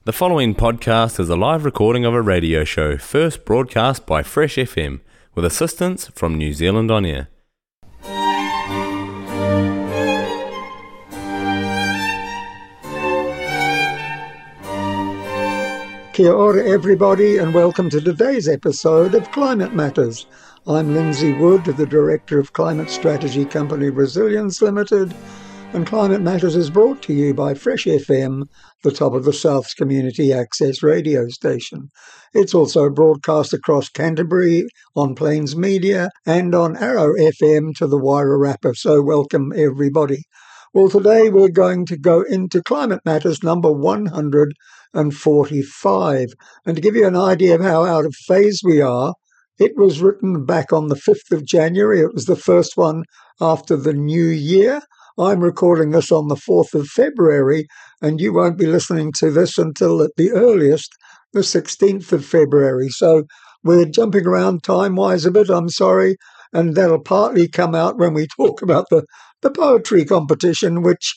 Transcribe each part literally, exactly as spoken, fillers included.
The following podcast is a live recording of a radio show first broadcast by Fresh F M with assistance from New Zealand On Air. Kia ora everybody and welcome to today's episode of Climate Matters. I'm Lindsay Wood, the Director of Climate Strategy Company Resilience Limited, and Climate Matters is brought to you by Fresh F M, the top of the South's community access radio station. It's also broadcast across Canterbury on Plains Media and on Arrow F M to the Wairarapa, so welcome everybody. Well, today we're going to go into Climate Matters number one hundred forty-five, and to give you an idea of how out of phase we are, it was written back on the fifth of January. It was the first one after the new year. I'm recording this on the fourth of February, and you won't be listening to this until at the earliest, the sixteenth of February. So we're jumping around time-wise a bit, I'm sorry, and that'll partly come out when we talk about the, the poetry competition, which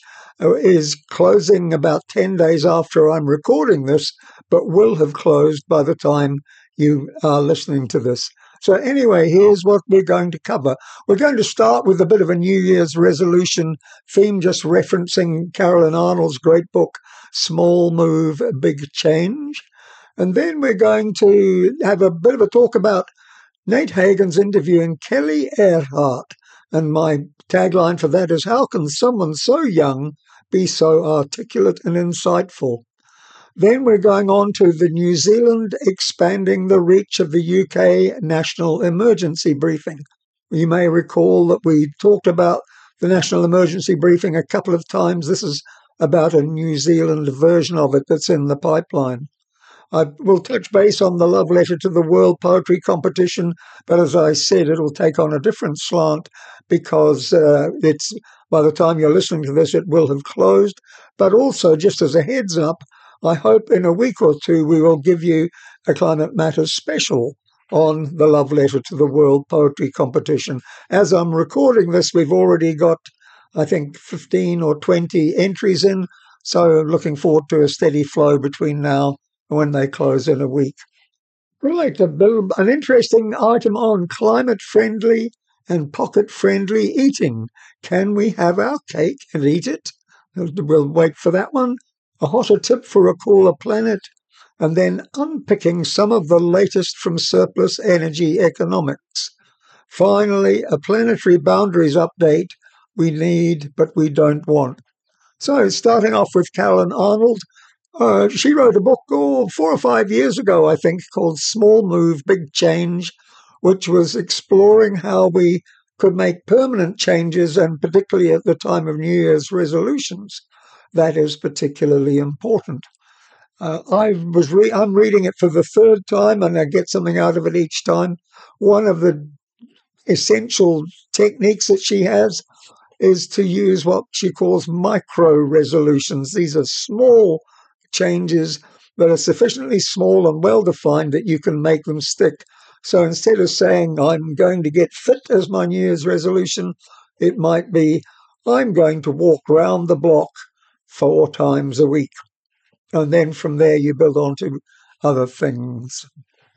is closing about ten days after I'm recording this, but will have closed by the time you are listening to this. So anyway, here's what we're going to cover. We're going to start with a bit of a New Year's resolution theme, just referencing Carolyn Arnold's great book, Small Move, Big Change. And then we're going to have a bit of a talk about Nate Hagen's interviewing Kelly Earhart. And my tagline for that is, how can someone so young be so articulate and insightful? Then we're going on to the New Zealand expanding the reach of the U K National Emergency Briefing. You may recall that we talked about the National Emergency Briefing a couple of times. This is about a New Zealand version of it that's in the pipeline. I will touch base on the Love Letter to the World Poetry Competition, but as I said, it'll take on a different slant because uh, it's by the time you're listening to this, it will have closed. But also, just as a heads up, I hope in a week or two we will give you a Climate Matters special on the Love Letter to the World Poetry Competition. As I'm recording this, we've already got, I think, fifteen or twenty entries in, so I'm looking forward to a steady flow between now and when they close in a week. Right, a bit, an interesting item on climate-friendly and pocket-friendly eating. Can we have our cake and eat it? We'll wait for that one. A hotter tip for a cooler planet, and then unpicking some of the latest from surplus energy economics. Finally, a planetary boundaries update. We need, but we don't want. So, starting off with Carolyn Arnold, uh, she wrote a book oh, four or five years ago, I think, called Small Move, Big Change, which was exploring how we could make permanent changes, and particularly at the time of New Year's resolutions. That is particularly important. Uh, I was re- I'm reading it for the third time, and I get something out of it each time. One of the essential techniques that she has is to use what she calls micro resolutions. These are small changes that are sufficiently small and well-defined that you can make them stick. So instead of saying, I'm going to get fit as my New Year's resolution, it might be, I'm going to walk round the block four times a week. And then from there you build on to other things.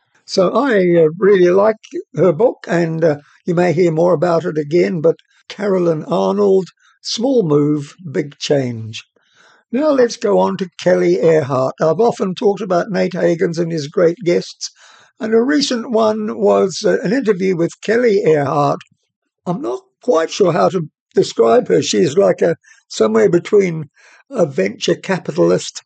So I uh, really like her book, and uh, you may hear more about it again, but Carolyn Arnold, Small Move, Big Change. Now let's go on to Kelly Earhart. I've often talked about Nate Hagens and his great guests, and a recent one was uh, an interview with Kelly Earhart. I'm not quite sure how to describe her. She's like a somewhere between a venture capitalist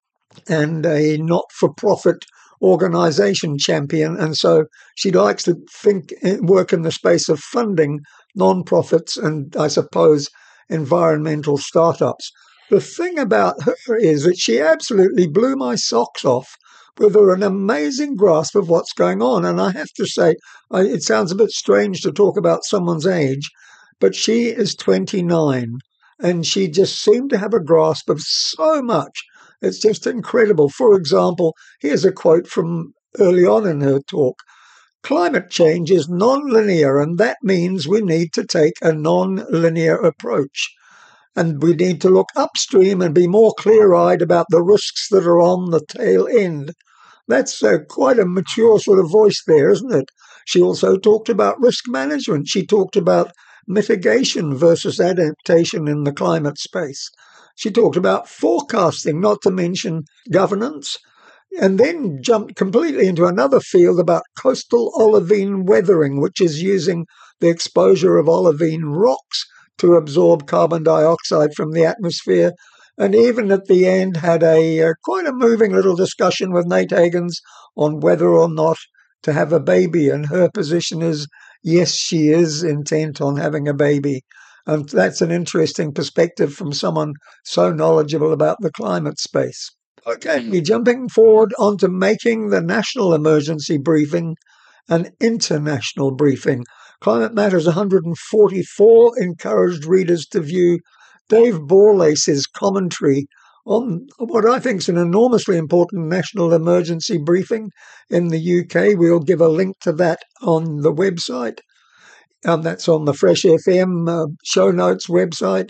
and a not-for-profit organization champion. And so she likes to think, work in the space of funding non-profits and, I suppose, environmental startups. The thing about her is that she absolutely blew my socks off with her an amazing grasp of what's going on. And I have to say, I, it sounds a bit strange to talk about someone's age, but she is twenty-nine. And she just seemed to have a grasp of so much. It's just incredible. For example, here's a quote from early on in her talk. Climate change is non-linear, and that means we need to take a non-linear approach. and we need to look upstream and be more clear-eyed about the risks that are on the tail end. That's uh, quite a mature sort of voice there, isn't it? She also talked about risk management. She talked about mitigation versus adaptation in the climate space. She talked about forecasting, not to mention governance, and then jumped completely into another field about coastal olivine weathering, which is using the exposure of olivine rocks to absorb carbon dioxide from the atmosphere. And even at the end had a uh, quite a moving little discussion with Nate Higgins on whether or not to have a baby. And her position is, yes, she is intent on having a baby. And that's an interesting perspective from someone so knowledgeable about the climate space. Okay, we're jumping forward onto making the national emergency briefing an international briefing. Climate Matters one hundred forty-four encouraged readers to view Dave Borlace's commentary on what I think is an enormously important national emergency briefing in the U K. We'll give a link to that on the website. Um, that's on the Fresh F M uh, show notes website.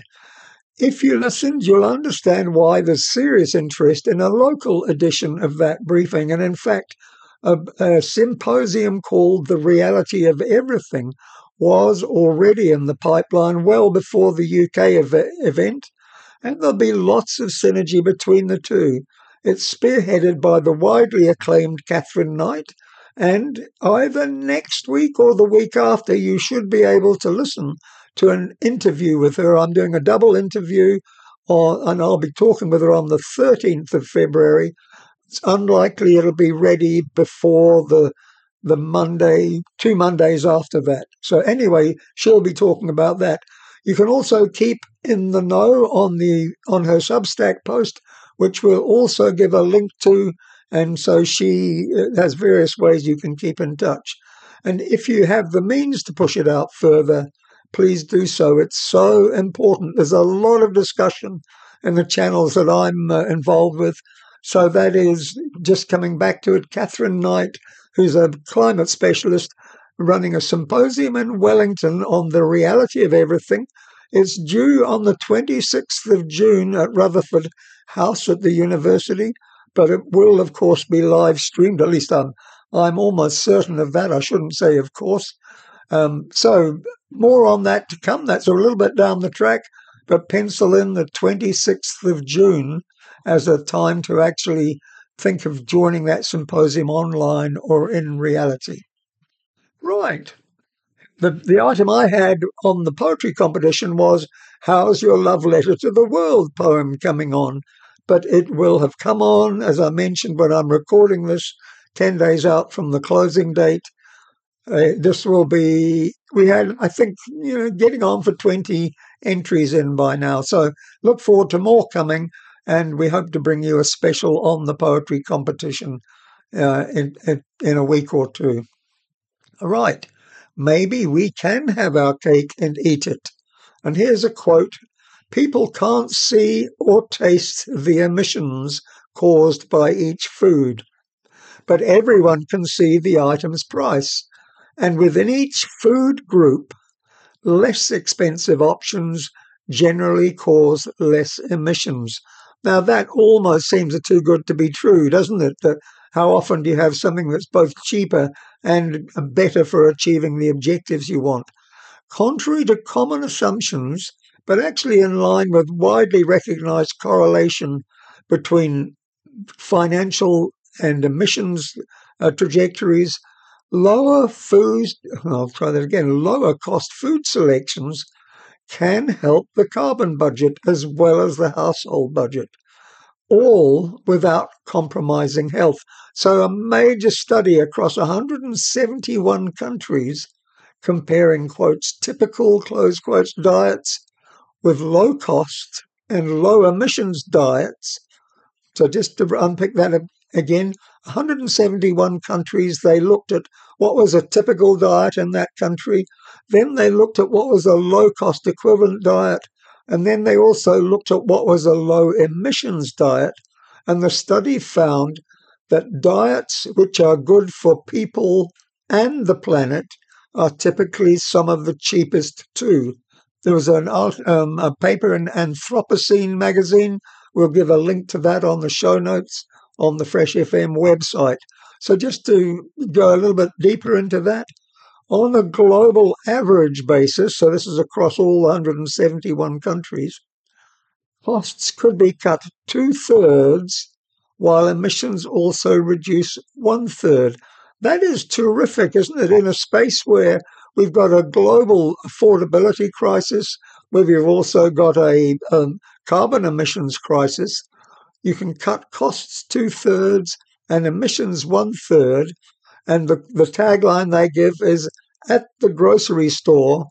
If you listened, you'll understand why there's serious interest in a local edition of that briefing. And in fact, a, a symposium called The Reality of Everything was already in the pipeline well before the U K ev- event. And there'll be lots of synergy between the two. It's spearheaded by the widely acclaimed Catherine Knight, and either next week or the week after, you should be able to listen to an interview with her. I'm doing a double interview, on, and I'll be talking with her on the thirteenth of February. It's unlikely it'll be ready before the the Monday, two Mondays after that. So anyway, she'll be talking about that. You can also keep in the know on the on her Substack post, which we'll also give a link to, and so she has various ways you can keep in touch. And if you have the means to push it out further, please do so. It's so important. There's a lot of discussion in the channels that I'm uh, involved with. So that is, just coming back to it, Catherine Knight, who's a climate specialist, running a symposium in Wellington on the reality of everything. It's due on the twenty-sixth of June at Rutherford House at the university, but it will, of course, be live streamed. At least I'm, I'm almost certain of that. I shouldn't say, of course. Um, so more on that to come. That's a little bit down the track, but pencil in the twenty-sixth of June as a time to actually think of joining that symposium online or in reality. Right. The, the item I had on the poetry competition was, how's your love letter to the world poem coming on? But it will have come on, as I mentioned, when I'm recording this, ten days out from the closing date. Uh, this will be, we had, I think, you know, getting on for twenty entries in by now. So look forward to more coming, and we hope to bring you a special on the poetry competition uh, in, in, in a week or two. All right. Maybe we can have our cake and eat it. And here's a quote. People can't see or taste the emissions caused by each food, but everyone can see the item's price. And within each food group, less expensive options generally cause less emissions. Now, that almost seems too good to be true, doesn't it? That how often do you have something that's both cheaper and better for achieving the objectives you want? Contrary to common assumptions, but actually in line with widely recognized correlation between financial and emissions uh, trajectories, lower food, I'll try that again, lower cost food selections can help the carbon budget as well as the household budget, all without compromising health. So a major study across one hundred seventy-one countries comparing, quotes, typical, close quotes, diets with low cost and low emissions diets. So just to unpick that again, one hundred seventy-one countries, they looked at what was a typical diet in that country. Then they looked at what was a low-cost equivalent diet. And then they also looked at what was a low-emissions diet. And the study found that diets which are good for people and the planet are typically some of the cheapest too. There was an um, a paper in Anthropocene magazine. We'll give a link to that on the show notes on the Fresh F M website. So just to go a little bit deeper into that, on a global average basis, so this is across all one hundred seventy-one countries, costs could be cut two-thirds while emissions also reduce one-third. That is terrific, isn't it, in a space where we've got a global affordability crisis, where we've also got a um, carbon emissions crisis. You can cut costs two-thirds and emissions one-third, and the, the tagline they give is, at the grocery store,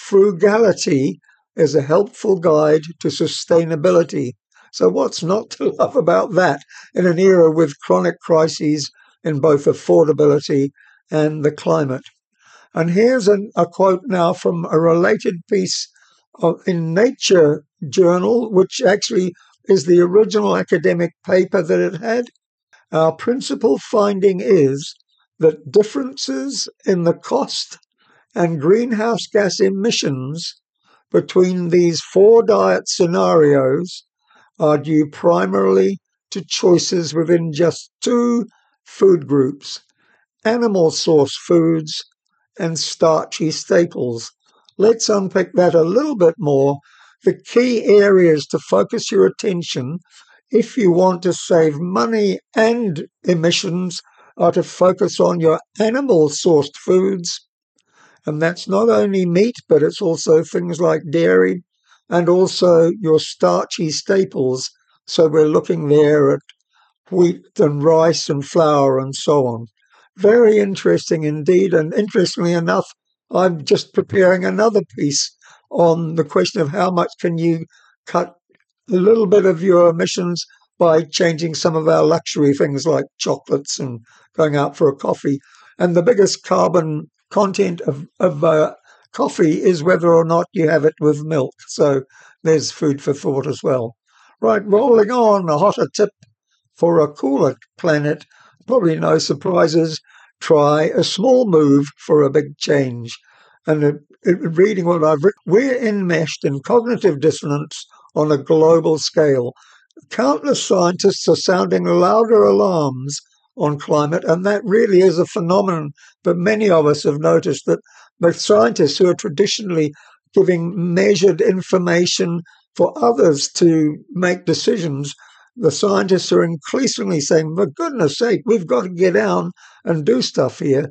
frugality is a helpful guide to sustainability. So what's not to love about that in an era with chronic crises in both affordability and the climate? And here's an, a quote now from a related piece of, in Nature Journal, which actually is the original academic paper that it had. Our principal finding is that differences in the cost and greenhouse gas emissions between these four diet scenarios are due primarily to choices within just two food groups: animal source foods and starchy staples. Let's unpick that a little bit more. The key areas to focus your attention if you want to save money and emissions are to focus on your animal-sourced foods, and that's not only meat, but it's also things like dairy and also your starchy staples. So we're looking there at wheat and rice and flour and so on. Very interesting indeed, and interestingly enough, I'm just preparing another piece on the question of how much can you cut a little bit of your emissions by changing some of our luxury things like chocolates and going out for a coffee. And the biggest carbon content of, of uh, coffee is whether or not you have it with milk. So there's food for thought as well. Right, rolling on, a hotter tip for a cooler planet. Probably no surprises. Try a small move for a big change. And it, it, reading what I've written, we're enmeshed in cognitive dissonance on a global scale. Countless scientists are sounding louder alarms on climate, and that really is a phenomenon that many of us have noticed, that the scientists who are traditionally giving measured information for others to make decisions, the scientists are increasingly saying, for goodness sake, we've got to get down and do stuff here.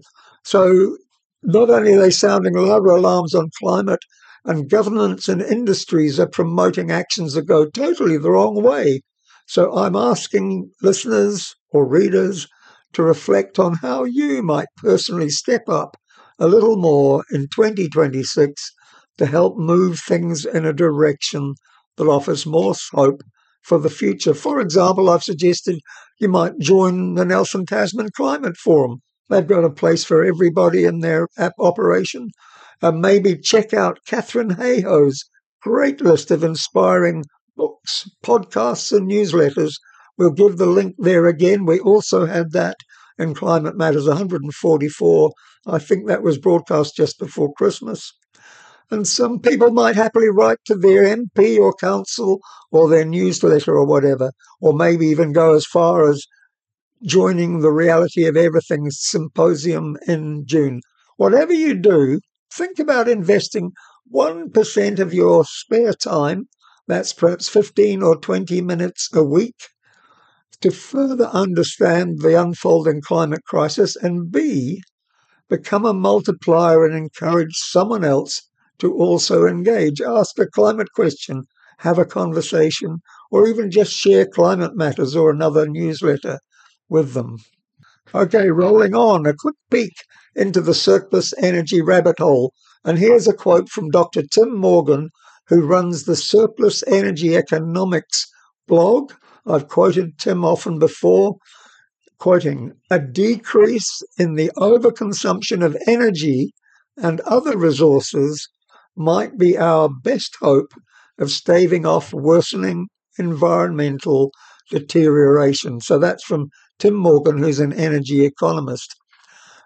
So not only are they sounding louder alarms on climate, and governments and industries are promoting actions that go totally the wrong way. So I'm asking listeners or readers to reflect on how you might personally step up a little more in twenty twenty-six to help move things in a direction that offers more hope for the future. For example, I've suggested you might join the Nelson Tasman Climate Forum. They've got a place for everybody in their app operation. Uh, maybe check out Catherine Hayhoe's great list of inspiring books, podcasts, and newsletters. We'll give the link there again. We also had that in Climate Matters one hundred forty-four. I think that was broadcast just before Christmas. And some people might happily write to their M P or council or their newsletter or whatever, or maybe even go as far as joining the Reality of Everything symposium in June. Whatever you do, think about investing one percent of your spare time, that's perhaps fifteen or twenty minutes a week, to further understand the unfolding climate crisis, and B, become a multiplier and encourage someone else to also engage. Ask a climate question, have a conversation, or even just share Climate Matters or another newsletter with them. Okay, rolling on, a quick peek into the surplus energy rabbit hole. And here's a quote from Doctor Tim Morgan, who runs the Surplus Energy Economics blog. I've quoted Tim often before, quoting, "A decrease in the overconsumption of energy and other resources might be our best hope of staving off worsening environmental deterioration." So that's from Tim Morgan, who's an energy economist.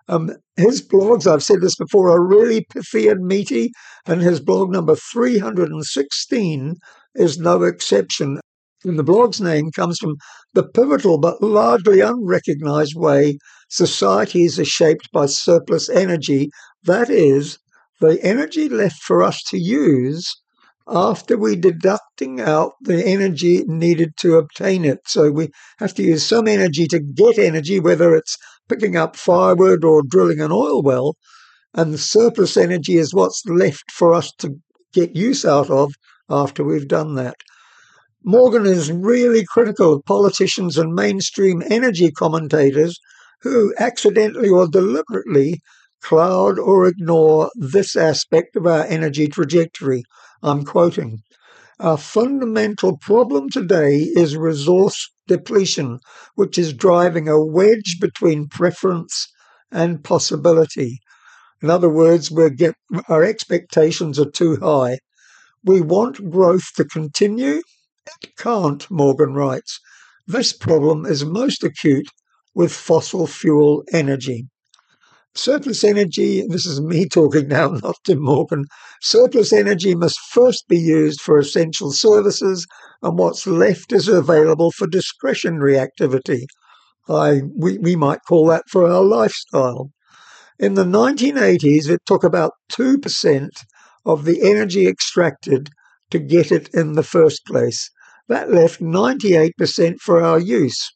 Um, his blogs, I've said this before, are really pithy and meaty, and his blog number three hundred sixteen is no exception. And the blog's name comes from the pivotal but largely unrecognized way societies are shaped by surplus energy. That is, the energy left for us to use after we deducting out the energy needed to obtain it. So we have to use some energy to get energy, whether it's picking up firewood or drilling an oil well, and the surplus energy is what's left for us to get use out of after we've done that. Morgan is really critical of politicians and mainstream energy commentators who accidentally or deliberately cloud or ignore this aspect of our energy trajectory. I'm quoting, "Our fundamental problem today is resource depletion, which is driving a wedge between preference and possibility." In other words, we're get, our expectations are too high. We want growth to continue. It can't, Morgan writes. This problem is most acute with fossil fuel energy. Surplus energy, this is me talking now, not Tim Morgan, surplus energy must first be used for essential services, and what's left is available for discretionary activity. I, we, we might call that for our lifestyle. In the nineteen eighties, it took about two percent of the energy extracted to get it in the first place. That left ninety-eight percent for our use.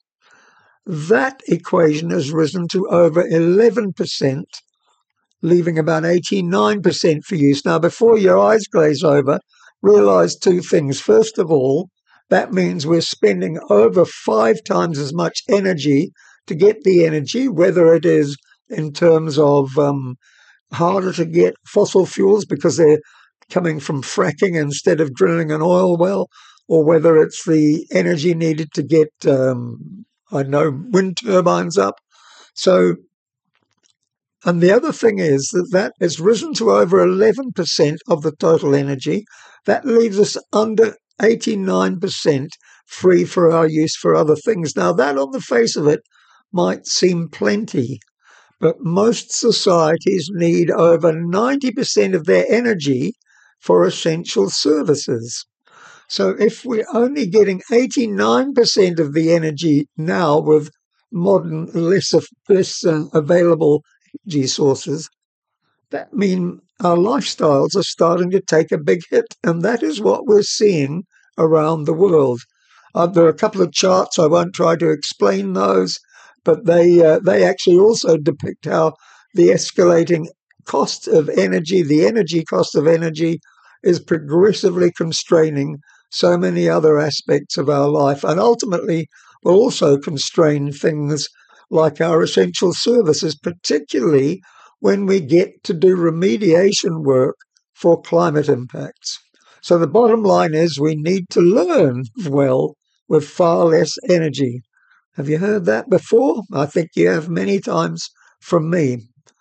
That equation has risen to over eleven percent, leaving about eighty-nine percent for use. Now, before your eyes glaze over, realize two things. First of all, that means we're spending over five times as much energy to get the energy, whether it is in terms of um, harder to get fossil fuels because they're coming from fracking instead of drilling an oil well, or whether it's the energy needed to get um, I know wind turbines up. So, and the other thing is that that has risen to over eleven percent of the total energy. That leaves us under eighty-nine percent free for our use for other things. Now, that on the face of it might seem plenty, but most societies need over ninety percent of their energy for essential services. So if we're only getting eighty-nine percent of the energy now with modern, less, less uh, available energy sources, that means our lifestyles are starting to take a big hit, and that is what we're seeing around the world. Uh, there are a couple of charts. I won't try to explain those, but they uh, they actually also depict how the escalating cost of energy, the energy cost of energy, is progressively constraining so many other aspects of our life, and ultimately will also constrain things like our essential services, particularly when we get to do remediation work for climate impacts. So the bottom line is we need to learn well with far less energy. Have you heard that before? I think you have many times from me.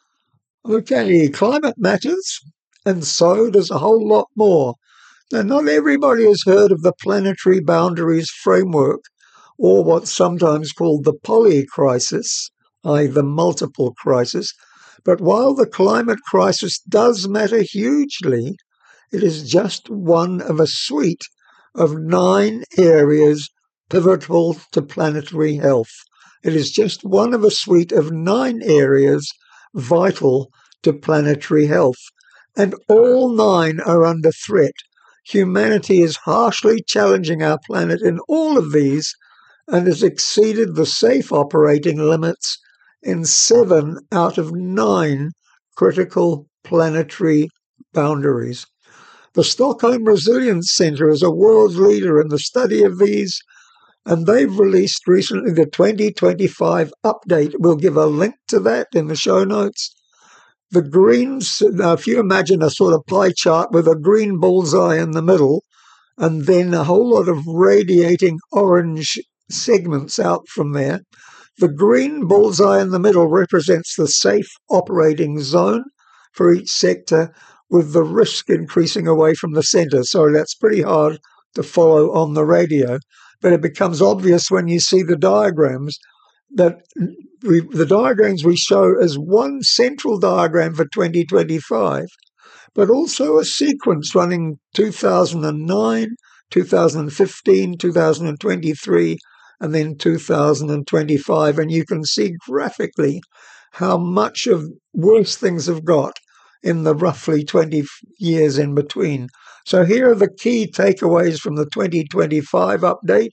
Okay, climate matters, and so does a whole lot more. Now, not everybody has heard of the Planetary Boundaries Framework, or what's sometimes called the polycrisis, that is the multiple crisis. But while the climate crisis does matter hugely, it is just one of a suite of nine areas pivotal to planetary health. It is just one of a suite of nine areas vital to planetary health, and all nine are under threat. Humanity is harshly challenging our planet in all of these and has exceeded the safe operating limits in seven out of nine critical planetary boundaries. The Stockholm Resilience Centre is a world leader in the study of these, and they've released recently the twenty twenty-five update. We'll give a link to that in the show notes. The greens, now if you imagine a sort of pie chart with a green bullseye in the middle, and then a whole lot of radiating orange segments out from there, the green bullseye in the middle represents the safe operating zone for each sector, with the risk increasing away from the center. Sorry, that's pretty hard to follow on the radio, but it becomes obvious when you see the diagrams. that we, the diagrams we show as one central diagram for twenty twenty-five, but also a sequence running two thousand nine, two thousand fifteen, two thousand twenty-three, and then two thousand twenty-five. And you can see graphically how much of worse things have got in the roughly twenty years in between. So here are the key takeaways from the twenty twenty-five update.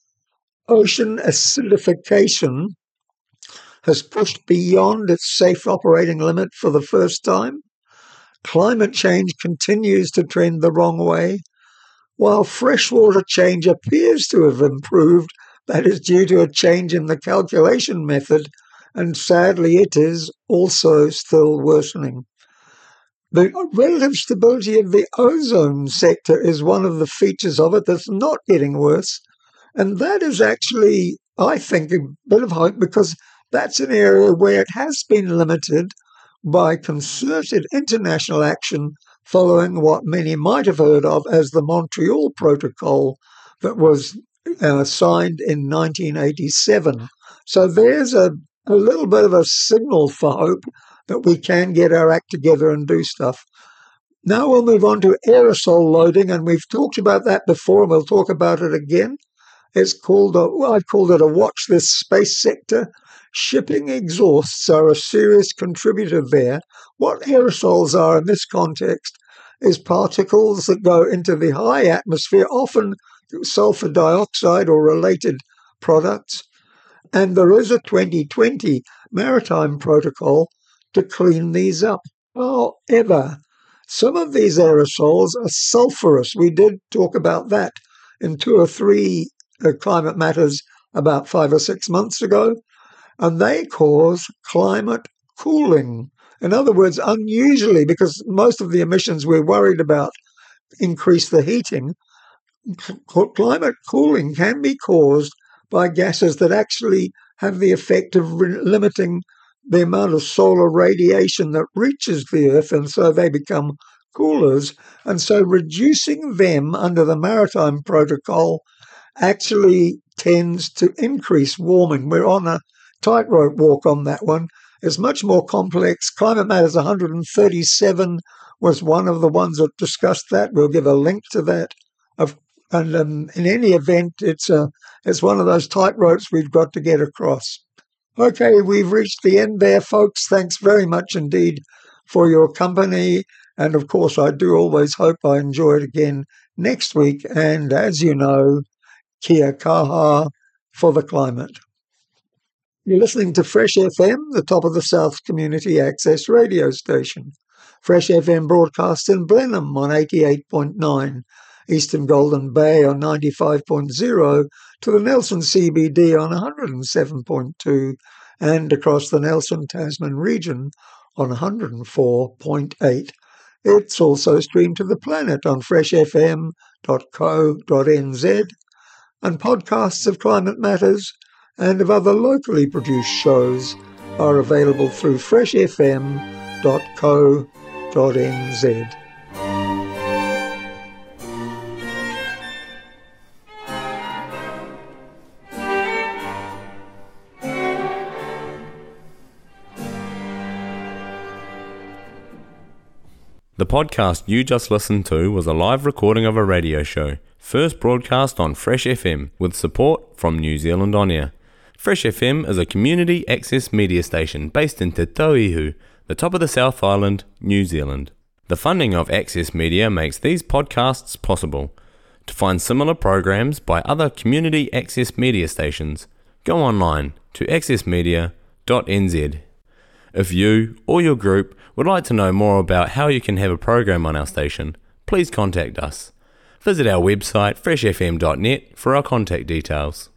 Ocean acidification has pushed beyond its safe operating limit for the first time. Climate change continues to trend the wrong way. While freshwater change appears to have improved, that is due to a change in the calculation method, and sadly it is also still worsening. The relative stability of the ozone sector is one of the features of it that's not getting worse. And that is actually, I think, a bit of hope, because that's an area where it has been limited by concerted international action following what many might have heard of as the Montreal Protocol that was uh, signed in nineteen eighty-seven. So there's a, a little bit of a signal for hope that we can get our act together and do stuff. Now we'll move on to aerosol loading, and we've talked about that before, and we'll talk about it again. It's called, a, well, I've called it a watch this space sector. Shipping exhausts are a serious contributor there. What aerosols are in this context is particles that go into the high atmosphere, often sulfur dioxide or related products. And there is a twenty twenty maritime protocol to clean these up. However, some of these aerosols are sulfurous. We did talk about that in two or three uh, Climate Matters about five or six months ago, and they cause climate cooling. In other words, unusually, because most of the emissions we're worried about increase the heating, climate cooling can be caused by gases that actually have the effect of re- limiting the amount of solar radiation that reaches the Earth, and so they become coolers. And so reducing them under the Maritime Protocol actually tends to increase warming. We're on a tightrope walk on that one. It's much more complex. Climate Matters one hundred thirty-seven was one of the ones that discussed that. We'll give a link to that. And um, in any event, it's a, it's one of those tightropes we've got to get across. Okay, we've reached the end there, folks. Thanks very much indeed for your company. And of course, I do always hope I enjoy it again next week. And as you know, kia kaha for the climate. You're listening to Fresh F M, the top of the South Community Access radio station. Fresh F M broadcasts in Blenheim on eighty-eight point nine, Eastern Golden Bay on ninety-five point zero, to the Nelson C B D on one hundred seven point two, and across the Nelson Tasman region on one hundred four point eight. It's also streamed to the planet on fresh f m dot co dot n z, and podcasts of Climate Matters and of other locally produced shows are available through fresh f m dot co dot n z. The podcast you just listened to was a live recording of a radio show, first broadcast on Fresh F M with support from New Zealand On Air. Fresh F M is a community access media station based in Te Tauihu, the top of the South Island, New Zealand. The funding of Access Media makes these podcasts possible. To find similar programs by other community access media stations, go online to access media dot n z. If you or your group would like to know more about how you can have a program on our station, please contact us. Visit our website fresh f m dot net for our contact details.